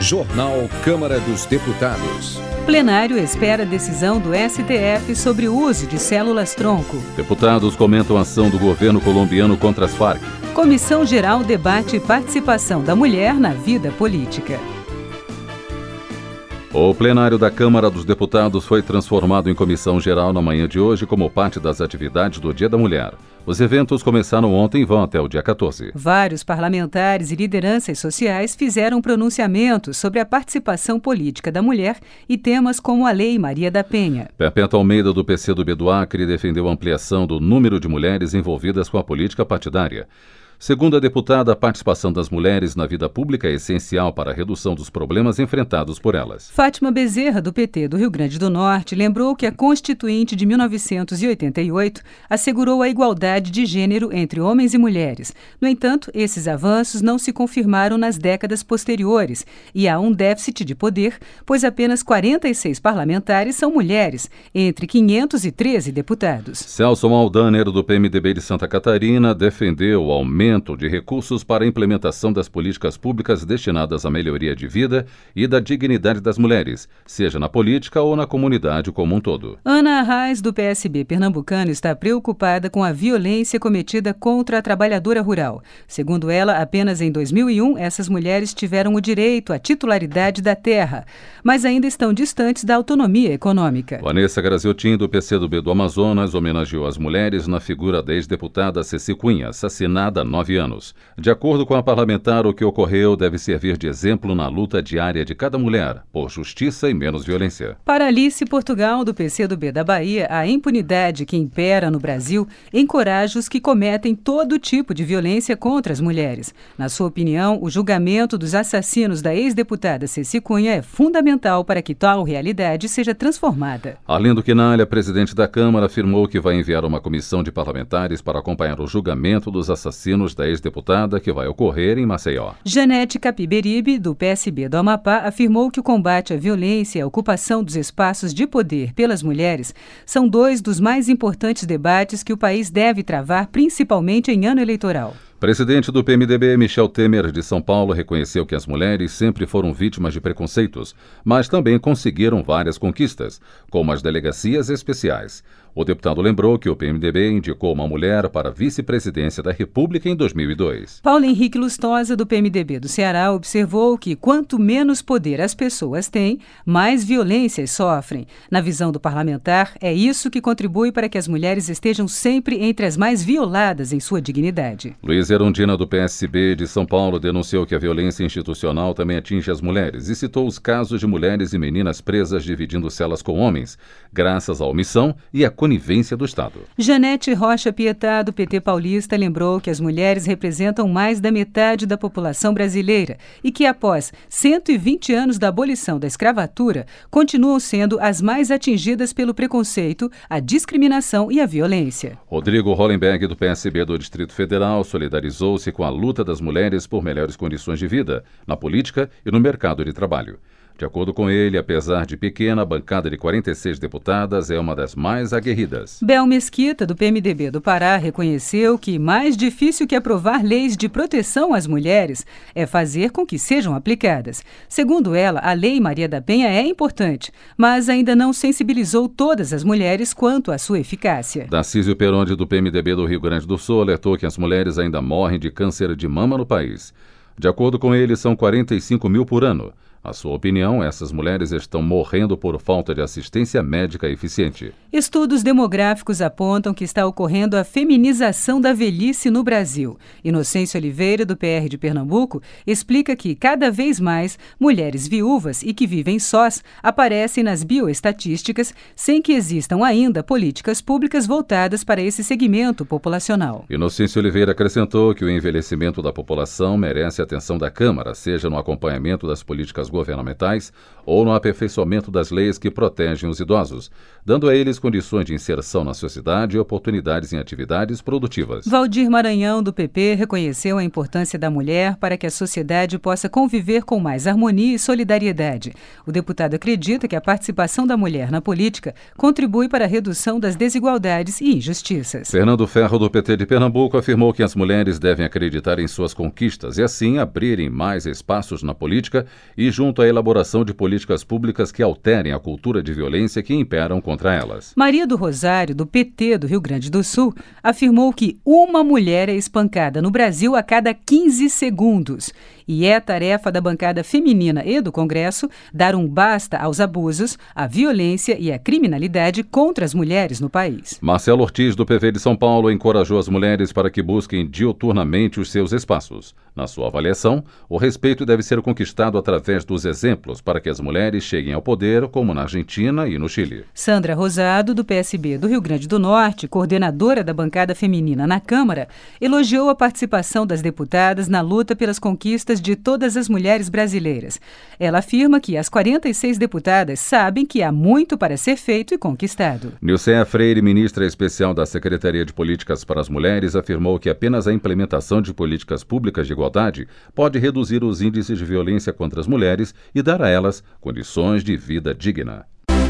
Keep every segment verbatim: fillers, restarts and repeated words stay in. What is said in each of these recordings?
Jornal Câmara dos Deputados. Plenário espera decisão do S T F sobre o uso de células-tronco. Deputados comentam a ação do governo colombiano contra as Farc. Comissão Geral debate participação da mulher na vida política. O plenário da Câmara dos Deputados foi transformado em comissão geral na manhã de hoje como parte das atividades do Dia da Mulher. Os eventos começaram ontem e vão até o dia quatorze. Vários parlamentares e lideranças sociais fizeram pronunciamentos sobre a participação política da mulher e temas como a Lei Maria da Penha. Perpétua Almeida, do P C do B do Acre, defendeu a ampliação do número de mulheres envolvidas com a política partidária. Segundo a deputada, a participação das mulheres na vida pública é essencial para a redução dos problemas enfrentados por elas. Fátima Bezerra, do P T do Rio Grande do Norte, lembrou que a Constituinte de mil novecentos e oitenta e oito assegurou a igualdade de gênero entre homens e mulheres. No entanto, esses avanços não se confirmaram nas décadas posteriores e há um déficit de poder, pois apenas quarenta e seis parlamentares são mulheres, entre quinhentos e treze deputados. Celso Maldaner, do P M D B de Santa Catarina, defendeu o aumento de recursos para a implementação das políticas públicas destinadas à melhoria de vida e da dignidade das mulheres, seja na política ou na comunidade como um todo. Ana Arraes, do P S B pernambucano, está preocupada com a violência cometida contra a trabalhadora rural. Segundo ela, apenas em dois mil e um essas mulheres tiveram o direito à titularidade da terra, mas ainda estão distantes da autonomia econômica. Vanessa Graziotin, do P C do B do Amazonas, homenageou as mulheres na figura da ex-deputada Ceci Cunha, assassinada há nove anos. De acordo com a parlamentar, o que ocorreu deve servir de exemplo na luta diária de cada mulher por justiça e menos violência. Para Alice Portugal, do P C do B da Bahia, a impunidade que impera no Brasil encoraja os que cometem todo tipo de violência contra as mulheres. Na sua opinião, o julgamento dos assassinos da ex-deputada Ceci Cunha é fundamental para que tal realidade seja transformada. Arlindo Quinalha, presidente da Câmara, afirmou que vai enviar uma comissão de parlamentares para acompanhar o julgamento dos assassinos da ex-deputada, que vai ocorrer em Maceió. Janete Capiberibe, do P S B do Amapá, afirmou que o combate à violência e a ocupação dos espaços de poder pelas mulheres são dois dos mais importantes debates que o país deve travar, principalmente em ano eleitoral. Presidente do P M D B, Michel Temer, de São Paulo, reconheceu que as mulheres sempre foram vítimas de preconceitos, mas também conseguiram várias conquistas, como as delegacias especiais. O deputado lembrou que o P M D B indicou uma mulher para a vice-presidência da República em dois mil e dois. Paulo Henrique Lustosa, do P M D B do Ceará, observou que quanto menos poder as pessoas têm, mais violências sofrem. Na visão do parlamentar, é isso que contribui para que as mulheres estejam sempre entre as mais violadas em sua dignidade. Luiz Erundina, do P S B de São Paulo, denunciou que a violência institucional também atinge as mulheres e citou os casos de mulheres e meninas presas dividindo celas com homens, graças à omissão e à conivência do Estado. Janete Rocha Pietá, do P T paulista, lembrou que as mulheres representam mais da metade da população brasileira e que, após cento e vinte anos da abolição da escravatura, continuam sendo as mais atingidas pelo preconceito, a discriminação e a violência. Rodrigo Hollenberg, do P S B do Distrito Federal, solidarizou-se com a luta das mulheres por melhores condições de vida, na política e no mercado de trabalho. De acordo com ele, apesar de pequena, a bancada de quarenta e seis deputadas é uma das mais aguerridas. Bel Mesquita, do P M D B do Pará, reconheceu que mais difícil que aprovar leis de proteção às mulheres é fazer com que sejam aplicadas. Segundo ela, a Lei Maria da Penha é importante, mas ainda não sensibilizou todas as mulheres quanto à sua eficácia. Darcísio Peronde, do P M D B do Rio Grande do Sul, alertou que as mulheres ainda morrem de câncer de mama no país. De acordo com ele, são quarenta e cinco mil por ano. Na sua opinião, essas mulheres estão morrendo por falta de assistência médica eficiente. Estudos demográficos apontam que está ocorrendo a feminização da velhice no Brasil. Inocêncio Oliveira, do P R de Pernambuco, explica que, cada vez mais, mulheres viúvas e que vivem sós aparecem nas bioestatísticas sem que existam ainda políticas públicas voltadas para esse segmento populacional. Inocêncio Oliveira acrescentou que o envelhecimento da população merece atenção da Câmara, seja no acompanhamento das políticas governamentais ou no aperfeiçoamento das leis que protegem os idosos, dando a eles condições de inserção na sociedade e oportunidades em atividades produtivas. Valdir Maranhão, do P P, reconheceu a importância da mulher para que a sociedade possa conviver com mais harmonia e solidariedade. O deputado acredita que a participação da mulher na política contribui para a redução das desigualdades e injustiças. Fernando Ferro, do P T de Pernambuco, afirmou que as mulheres devem acreditar em suas conquistas e, assim, abrirem mais espaços na política e junto à elaboração de políticas públicas que alterem a cultura de violência que imperam contra elas. Maria do Rosário, do P T do Rio Grande do Sul, afirmou que uma mulher é espancada no Brasil a cada quinze segundos. E é tarefa da bancada feminina e do Congresso dar um basta aos abusos, à violência e à criminalidade contra as mulheres no país. Marcelo Ortiz, do P V de São Paulo, encorajou as mulheres para que busquem diuturnamente os seus espaços. Na sua avaliação, o respeito deve ser conquistado através dos exemplos para que as mulheres cheguem ao poder, como na Argentina e no Chile. Sandra Rosado, do P S B do Rio Grande do Norte, coordenadora da bancada feminina na Câmara, elogiou a participação das deputadas na luta pelas conquistas de todas as mulheres brasileiras. Ela afirma que as quarenta e seis deputadas sabem que há muito para ser feito e conquistado. Nilceia Freire, ministra especial da Secretaria de Políticas para as Mulheres, afirmou que apenas a implementação de políticas públicas de igualdade pode reduzir os índices de violência contra as mulheres e dar a elas condições de vida digna.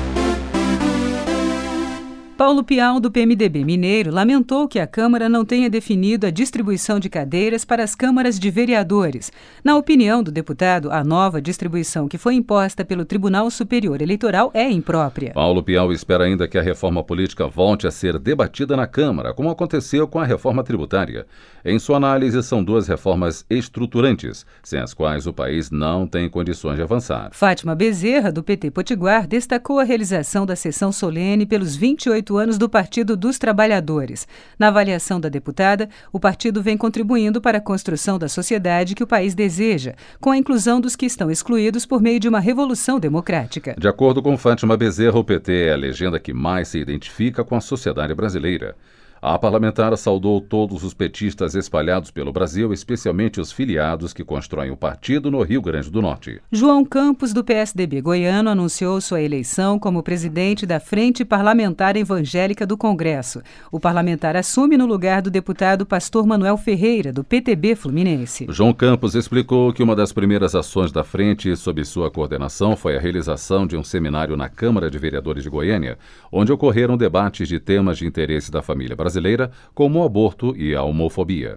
Paulo Pial, do P M D B mineiro, lamentou que a Câmara não tenha definido a distribuição de cadeiras para as câmaras de vereadores. Na opinião do deputado, a nova distribuição que foi imposta pelo Tribunal Superior Eleitoral é imprópria. Paulo Pial espera ainda que a reforma política volte a ser debatida na Câmara, como aconteceu com a reforma tributária. Em sua análise, são duas reformas estruturantes, sem as quais o país não tem condições de avançar. Fátima Bezerra, do P T Potiguar, destacou a realização da sessão solene pelos vinte e oito anos do Partido dos Trabalhadores. Na avaliação da deputada, o partido vem contribuindo para a construção da sociedade que o país deseja, com a inclusão dos que estão excluídos por meio de uma revolução democrática. De acordo com Fátima Bezerra, o P T é a legenda que mais se identifica com a sociedade brasileira. A parlamentar saudou todos os petistas espalhados pelo Brasil, especialmente os filiados que constroem o partido no Rio Grande do Norte. João Campos, do P S D B goiano, anunciou sua eleição como presidente da Frente Parlamentar Evangélica do Congresso. O parlamentar assume no lugar do deputado Pastor Manuel Ferreira, do P T B Fluminense. João Campos explicou que uma das primeiras ações da frente sob sua coordenação foi a realização de um seminário na Câmara de Vereadores de Goiânia, onde ocorreram debates de temas de interesse da família brasileira, brasileira, como o aborto e a homofobia.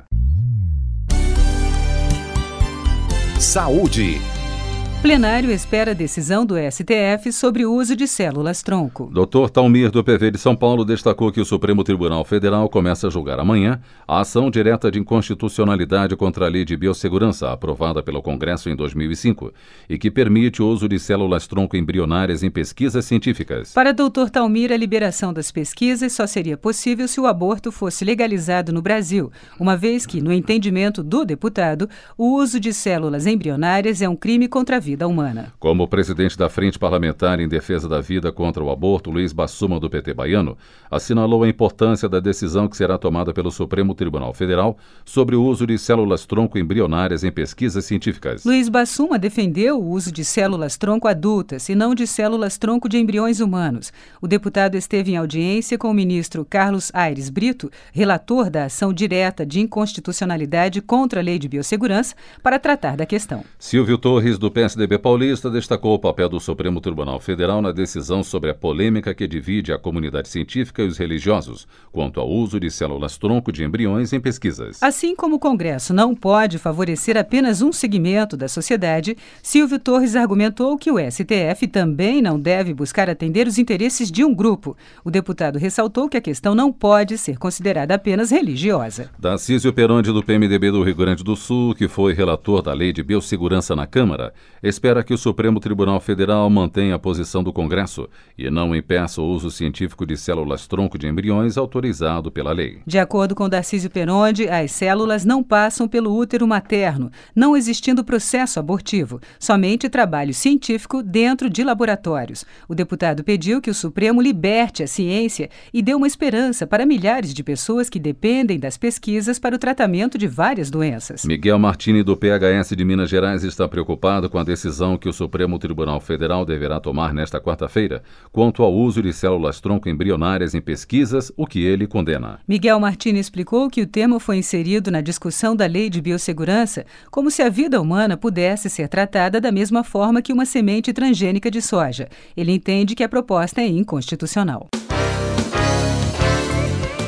Saúde. Plenário espera a decisão do S T F sobre o uso de células-tronco. doutor Talmir, do P V de São Paulo, destacou que o Supremo Tribunal Federal começa a julgar amanhã a ação direta de inconstitucionalidade contra a Lei de Biossegurança, aprovada pelo Congresso em dois mil e cinco, e que permite o uso de células-tronco embrionárias em pesquisas científicas. Para doutor Talmir, a liberação das pesquisas só seria possível se o aborto fosse legalizado no Brasil, uma vez que, no entendimento do deputado, o uso de células embrionárias é um crime contra a vida humana. Como presidente da Frente Parlamentar em Defesa da Vida contra o Aborto, Luiz Bassuma, do P T baiano, assinalou a importância da decisão que será tomada pelo Supremo Tribunal Federal sobre o uso de células-tronco embrionárias em pesquisas científicas. Luiz Bassuma defendeu o uso de células-tronco adultas e não de células-tronco de embriões humanos. O deputado esteve em audiência com o ministro Carlos Aires Brito, relator da ação direta de inconstitucionalidade contra a Lei de Biossegurança, para tratar da questão. Silvio Torres, do P S D B paulista, destacou o papel do Supremo Tribunal Federal na decisão sobre a polêmica que divide a comunidade científica e os religiosos quanto ao uso de células-tronco de embriões em pesquisas. Assim como o Congresso não pode favorecer apenas um segmento da sociedade, Silvio Torres argumentou que o S T F também não deve buscar atender os interesses de um grupo. O deputado ressaltou que a questão não pode ser considerada apenas religiosa. Tarcísio Peronde, do P M D B do Rio Grande do Sul, que foi relator da Lei de Biossegurança na Câmara, espera que o Supremo Tribunal Federal mantenha a posição do Congresso e não impeça o uso científico de células-tronco de embriões autorizado pela lei. De acordo com Tarcísio Peronde, as células não passam pelo útero materno, não existindo processo abortivo, somente trabalho científico dentro de laboratórios. O deputado pediu que o Supremo liberte a ciência e dê uma esperança para milhares de pessoas que dependem das pesquisas para o tratamento de várias doenças. Miguel Martini, do P H S de Minas Gerais, está preocupado com a decisão que o Supremo Tribunal Federal deverá tomar nesta quarta-feira quanto ao uso de células-tronco embrionárias em pesquisas, o que ele condena. Miguel Martini explicou que o tema foi inserido na discussão da Lei de Biossegurança como se a vida humana pudesse ser tratada da mesma forma que uma semente transgênica de soja. Ele entende que a proposta é inconstitucional.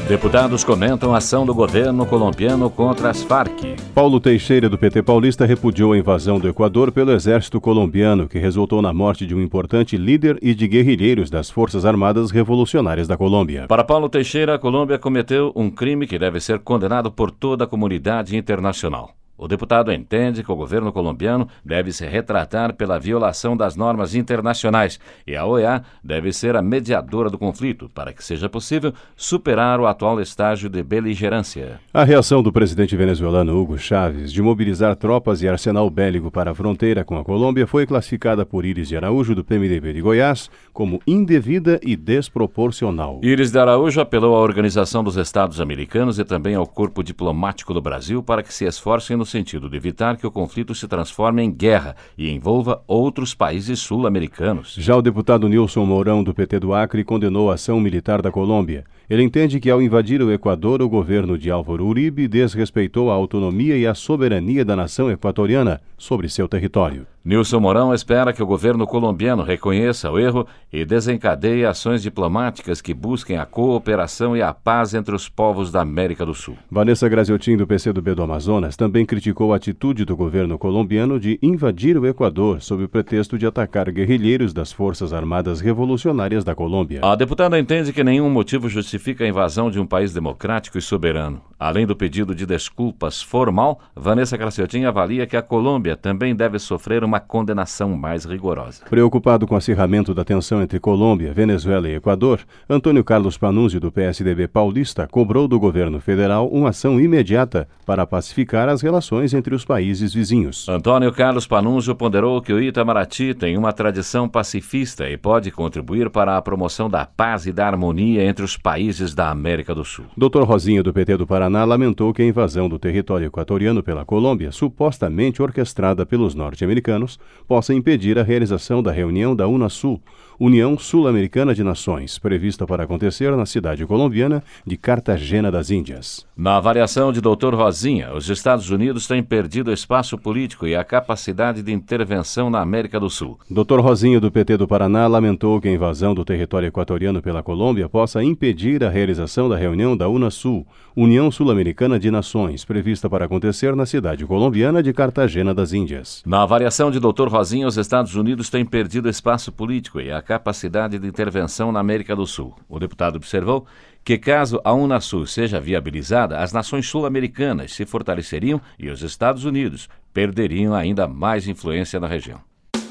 Deputados comentam a ação do governo colombiano contra as Farc. Paulo Teixeira, do P T paulista, repudiou a invasão do Equador pelo exército colombiano, que resultou na morte de um importante líder e de guerrilheiros das Forças Armadas Revolucionárias da Colômbia. Para Paulo Teixeira, a Colômbia cometeu um crime que deve ser condenado por toda a comunidade internacional. O deputado entende que o governo colombiano deve se retratar pela violação das normas internacionais e a O E A deve ser a mediadora do conflito para que seja possível superar o atual estágio de beligerância. A reação do presidente venezuelano Hugo Chávez de mobilizar tropas e arsenal bélico para a fronteira com a Colômbia foi classificada por Iris de Araújo, do P M D B de Goiás, como indevida e desproporcional. Iris de Araújo apelou à Organização dos Estados Americanos e também ao Corpo Diplomático do Brasil para que se esforcem no sentido de evitar que o conflito se transforme em guerra e envolva outros países sul-americanos. Já o deputado Nilson Mourão, do P T do Acre, condenou a ação militar da Colômbia. Ele entende que, ao invadir o Equador, o governo de Álvaro Uribe desrespeitou a autonomia e a soberania da nação equatoriana sobre seu território. Nilson Mourão espera que o governo colombiano reconheça o erro e desencadeie ações diplomáticas que busquem a cooperação e a paz entre os povos da América do Sul. Vanessa Graziotin, do P C do B do Amazonas, também criticou a atitude do governo colombiano de invadir o Equador sob o pretexto de atacar guerrilheiros das Forças Armadas Revolucionárias da Colômbia. A deputada entende que nenhum motivo justifica a invasão de um país democrático e soberano. Além do pedido de desculpas formal, Vanessa Graziotin avalia que a Colômbia também deve sofrer uma condenação mais rigorosa. Preocupado com o acirramento da tensão entre Colômbia, Venezuela e Equador, Antônio Carlos Panunzio, do P S D B paulista, cobrou do governo federal uma ação imediata para pacificar as relações entre os países vizinhos. Antônio Carlos Panunzio ponderou que o Itamaraty tem uma tradição pacifista e pode contribuir para a promoção da paz e da harmonia entre os países da América do Sul. doutor Rosinha, do P T do Paraná, lamentou que a invasão do território equatoriano pela Colômbia, supostamente orquestrada pelos norte-americanos, possa impedir a realização da reunião da Unasul, União Sul-Americana de Nações, prevista para acontecer na cidade colombiana de Cartagena das Índias. Na avaliação de doutor Rosinha, os Estados Unidos têm perdido espaço político e a capacidade de intervenção na América do Sul. doutor Rosinha, do P T do Paraná, lamentou que a invasão do território equatoriano pela Colômbia possa impedir a realização da reunião da Unasul, União Sul-Americana de Nações, prevista para acontecer na cidade colombiana de Cartagena das Índias. Na avaliação de doutor Rosinha, os Estados Unidos têm perdido espaço político e a capacidade de intervenção na América do Sul. O deputado observou que, caso a Unasul seja viabilizada, as nações sul-americanas se fortaleceriam e os Estados Unidos perderiam ainda mais influência na região.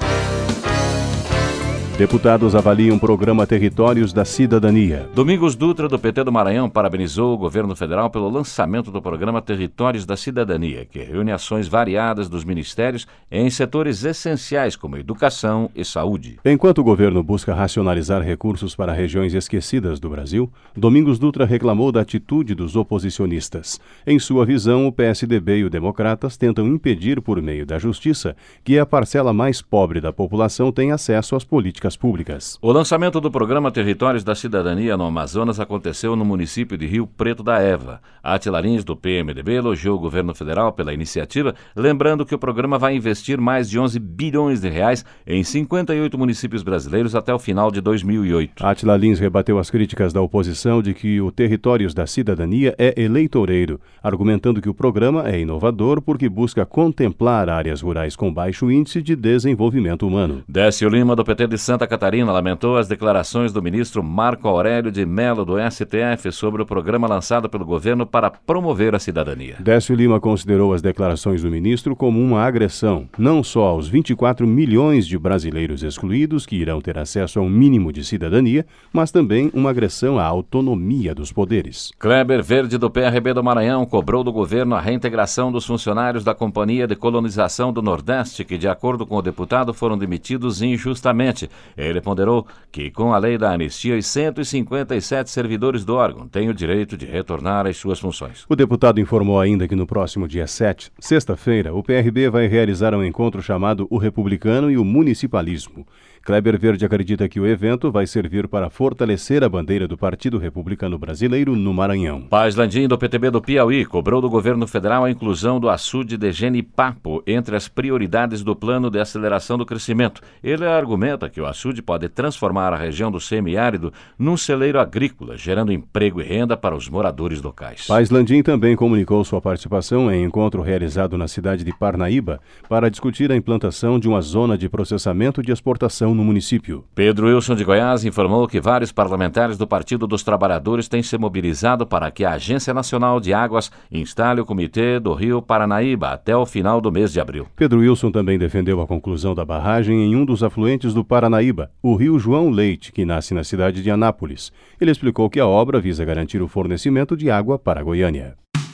Deputados avaliam o programa Territórios da Cidadania. Domingos Dutra, do P T do Maranhão, parabenizou o governo federal pelo lançamento do programa Territórios da Cidadania, que reúne ações variadas dos ministérios em setores essenciais como educação e saúde. Enquanto o governo busca racionalizar recursos para regiões esquecidas do Brasil, Domingos Dutra reclamou da atitude dos oposicionistas. Em sua visão, o P S D B e os democratas tentam impedir, por meio da justiça, que a parcela mais pobre da população tenha acesso às políticas públicas. O lançamento do programa Territórios da Cidadania no Amazonas aconteceu no município de Rio Preto da Eva. Átila Lins, do P M D B, elogiou o governo federal pela iniciativa, lembrando que o programa vai investir mais de onze bilhões de reais em cinquenta e oito municípios brasileiros até o final de dois mil e oito. Átila Lins rebateu as críticas da oposição de que o Territórios da Cidadania é eleitoreiro, argumentando que o programa é inovador porque busca contemplar áreas rurais com baixo índice de desenvolvimento humano. Décio Lima, do P T de Santa Catarina, lamentou as declarações do ministro Marco Aurélio de Mello, do S T F, sobre o programa lançado pelo governo para promover a cidadania. Décio Lima considerou as declarações do ministro como uma agressão, não só aos vinte e quatro milhões de brasileiros excluídos que irão ter acesso a um mínimo de cidadania, mas também uma agressão à autonomia dos poderes. Kleber Verde, do P R B do Maranhão, cobrou do governo a reintegração dos funcionários da Companhia de Colonização do Nordeste, que, de acordo com o deputado, foram demitidos injustamente. Ele ponderou que, com a lei da anistia, os cento e cinquenta e sete servidores do órgão têm o direito de retornar às suas funções. O deputado informou ainda que no próximo dia sete, sexta-feira, o P R B vai realizar um encontro chamado O Republicano e o Municipalismo. Kleber Verde acredita que o evento vai servir para fortalecer a bandeira do Partido Republicano Brasileiro no Maranhão. Paz Landim, do P T B do Piauí, cobrou do governo federal a inclusão do açude de Genipapo entre as prioridades do plano de aceleração do crescimento. Ele argumenta que o açude pode transformar a região do semiárido num celeiro agrícola, gerando emprego e renda para os moradores locais. Paz Landim também comunicou sua participação em encontro realizado na cidade de Parnaíba para discutir a implantação de uma zona de processamento de exportação no município. Pedro Wilson de Goiás informou que vários parlamentares do Partido dos Trabalhadores têm se mobilizado para que a Agência Nacional de Águas instale o Comitê do Rio Paranaíba até o final do mês de abril. Pedro Wilson também defendeu a conclusão da barragem em um dos afluentes do Paranaíba, o Rio João Leite, que nasce na cidade de Anápolis. Ele explicou que a obra visa garantir o fornecimento de água para Goiânia.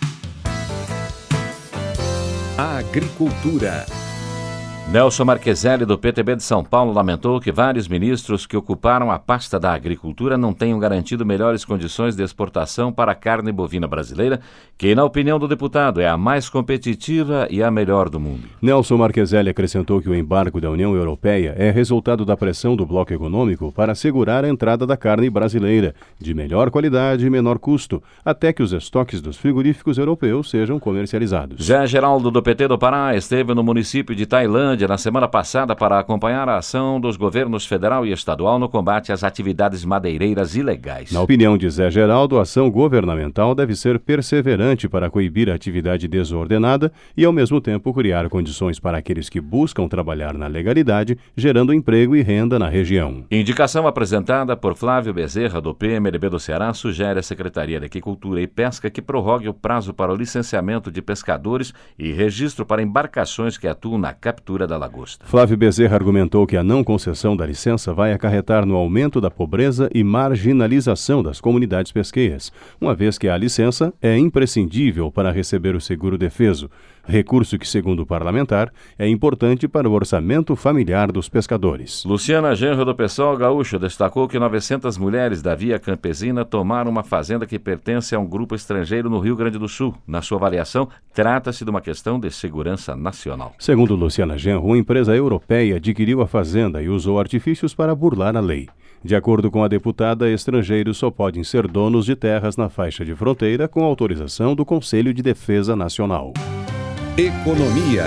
A agricultura. Nelson Marqueselli, do P T B de São Paulo, lamentou que vários ministros que ocuparam a pasta da agricultura não tenham garantido melhores condições de exportação para a carne bovina brasileira, que, na opinião do deputado, é a mais competitiva e a melhor do mundo. Nelson Marqueselli acrescentou que o embargo da União Europeia é resultado da pressão do bloco econômico para assegurar a entrada da carne brasileira, de melhor qualidade e menor custo, até que os estoques dos frigoríficos europeus sejam comercializados. Zé Geraldo, do P T do Pará, esteve no município de Tailândia na semana passada para acompanhar a ação dos governos federal e estadual no combate às atividades madeireiras ilegais. Na opinião de Zé Geraldo, a ação governamental deve ser perseverante para coibir a atividade desordenada e, ao mesmo tempo, criar condições para aqueles que buscam trabalhar na legalidade, gerando emprego e renda na região. Indicação apresentada por Flávio Bezerra, do P M D B do Ceará, sugere à Secretaria de Agricultura e Pesca que prorrogue o prazo para o licenciamento de pescadores e registro para embarcações que atuam na captura da lagosta. Flávio Bezerra argumentou que a não concessão da licença vai acarretar no aumento da pobreza e marginalização das comunidades pesqueiras, uma vez que a licença é imprescindível para receber o seguro-defeso, recurso que, segundo o parlamentar, é importante para o orçamento familiar dos pescadores. Luciana Genro, do Pessoal Gaúcho, destacou que novecentas mulheres da Via Campesina tomaram uma fazenda que pertence a um grupo estrangeiro no Rio Grande do Sul. Na sua avaliação, trata-se de uma questão de segurança nacional. Segundo Luciana Genro, uma empresa europeia adquiriu a fazenda e usou artifícios para burlar a lei. De acordo com a deputada, estrangeiros só podem ser donos de terras na faixa de fronteira com autorização do Conselho de Defesa Nacional. Economia.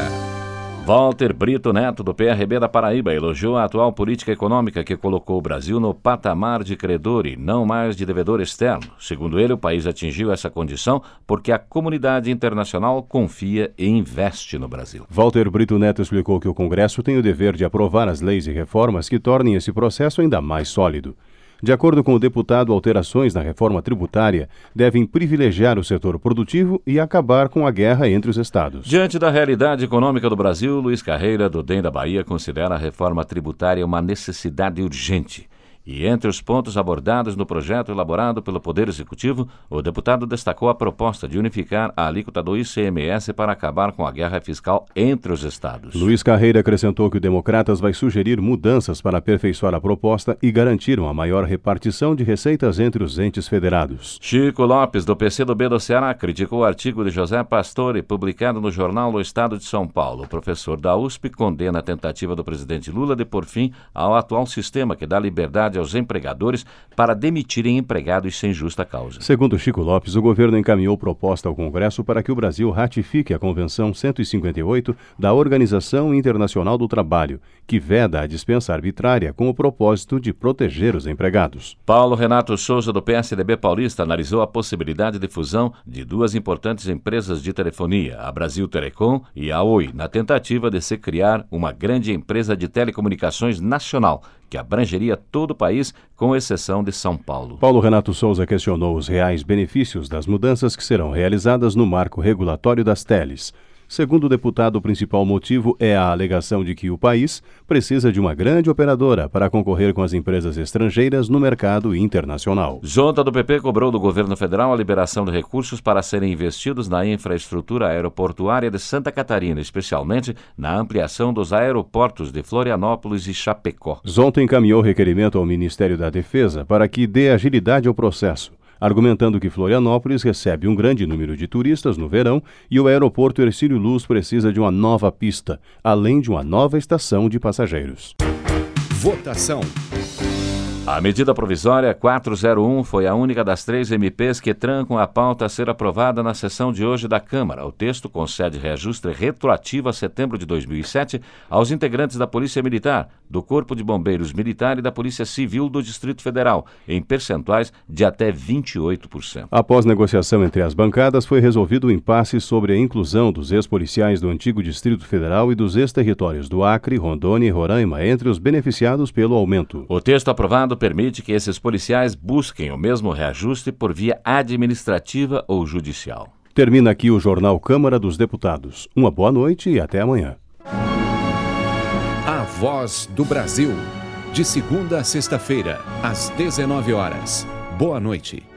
Walter Brito Neto, do P R B da Paraíba, elogiou a atual política econômica que colocou o Brasil no patamar de credor e não mais de devedor externo. Segundo ele, o país atingiu essa condição porque a comunidade internacional confia e investe no Brasil. Walter Brito Neto explicou que o Congresso tem o dever de aprovar as leis e reformas que tornem esse processo ainda mais sólido. De acordo com o deputado, alterações na reforma tributária devem privilegiar o setor produtivo e acabar com a guerra entre os estados. Diante da realidade econômica do Brasil, Luiz Carreira, do D E M da Bahia, considera a reforma tributária uma necessidade urgente. E entre os pontos abordados no projeto elaborado pelo Poder Executivo, o deputado destacou a proposta de unificar a alíquota do I C M S para acabar com a guerra fiscal entre os estados. Luiz Carreira acrescentou que o Democratas vai sugerir mudanças para aperfeiçoar a proposta e garantir uma maior repartição de receitas entre os entes federados. Chico Lopes, do P C do B do Ceará, criticou o artigo de José Pastore, publicado no jornal O Estado de São Paulo. O professor da U S P condena a tentativa do presidente Lula de pôr fim ao atual sistema que dá liberdade aos empregadores para demitirem empregados sem justa causa. Segundo Chico Lopes, o governo encaminhou proposta ao Congresso para que o Brasil ratifique a Convenção cento e cinquenta e oito da Organização Internacional do Trabalho, que veda a dispensa arbitrária com o propósito de proteger os empregados. Paulo Renato Souza, do P S D B paulista, analisou a possibilidade de fusão de duas importantes empresas de telefonia, a Brasil Telecom e a Oi, na tentativa de se criar uma grande empresa de telecomunicações nacional, que abrangeria todo o país, com exceção de São Paulo. Paulo Renato Souza questionou os reais benefícios das mudanças que serão realizadas no marco regulatório das teles. Segundo o deputado, o principal motivo é a alegação de que o país precisa de uma grande operadora para concorrer com as empresas estrangeiras no mercado internacional. Junta do P P cobrou do governo federal a liberação de recursos para serem investidos na infraestrutura aeroportuária de Santa Catarina, especialmente na ampliação dos aeroportos de Florianópolis e Chapecó. Zonta encaminhou requerimento ao Ministério da Defesa para que dê agilidade ao processo, argumentando que Florianópolis recebe um grande número de turistas no verão e o aeroporto Hercílio Luz precisa de uma nova pista, além de uma nova estação de passageiros. Votação. A medida provisória quatrocentos e um foi a única das três M Ps que trancam a pauta a ser aprovada na sessão de hoje da Câmara. O texto concede reajuste retroativo a setembro de dois mil e sete aos integrantes da Polícia Militar, do Corpo de Bombeiros Militar e da Polícia Civil do Distrito Federal, em percentuais de até vinte e oito por cento. Após negociação entre as bancadas, foi resolvido o impasse sobre a inclusão dos ex-policiais do antigo Distrito Federal e dos ex-territórios do Acre, Rondônia e Roraima entre os beneficiados pelo aumento. O texto aprovado permite que esses policiais busquem o mesmo reajuste por via administrativa ou judicial. Termina aqui o Jornal Câmara dos Deputados. Uma boa noite e até amanhã. A Voz do Brasil. De segunda a sexta-feira, às dezenove horas. Boa noite.